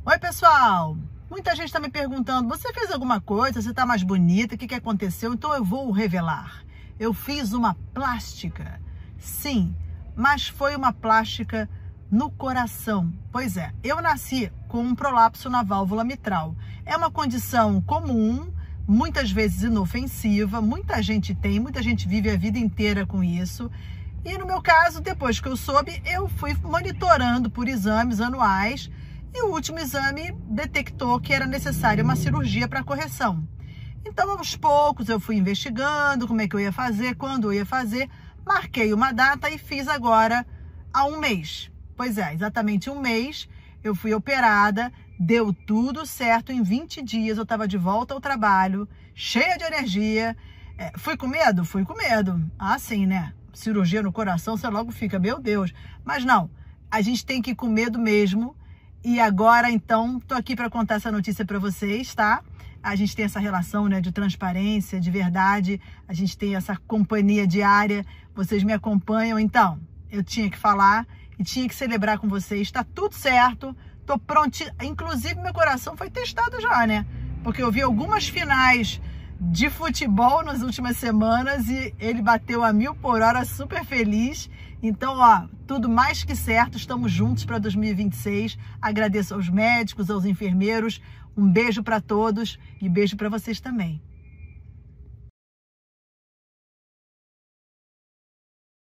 Oi, pessoal! Muita gente está me perguntando, você fez alguma coisa? Você está mais bonita? O que aconteceu? Então eu vou revelar. Eu fiz uma plástica. Sim, mas foi uma plástica no coração. Pois é, eu nasci com um prolapso na válvula mitral. É uma condição comum, muitas vezes inofensiva, muita gente tem, muita gente vive a vida inteira com isso. E no meu caso, depois que eu soube, eu fui monitorando por exames anuais e o último exame detectou que era necessária uma cirurgia para correção. Então, aos poucos, eu fui investigando como é que eu ia fazer, quando eu ia fazer, marquei uma data e fiz agora há um mês. Pois é, exatamente um mês, eu fui operada, deu tudo certo, em 20 dias eu estava de volta ao trabalho, cheia de energia. Fui com medo? Fui com medo. Ah, sim, né? Cirurgia no coração, você logo fica, meu Deus. Mas não, a gente tem que ir com medo mesmo. E agora, então, tô aqui para contar essa notícia para vocês, tá? A gente tem essa relação, né, de transparência, de verdade. A gente tem essa companhia diária. Vocês me acompanham, então eu tinha que falar e tinha que celebrar com vocês. Tá tudo certo, tô prontinha. Inclusive, meu coração foi testado já, né? Porque eu vi algumas finais de futebol nas últimas semanas e ele bateu a 1000 por hora, super feliz. Então, ó, tudo mais que certo, estamos juntos para 2026. Agradeço aos médicos, aos enfermeiros. Um beijo para todos e beijo para vocês também.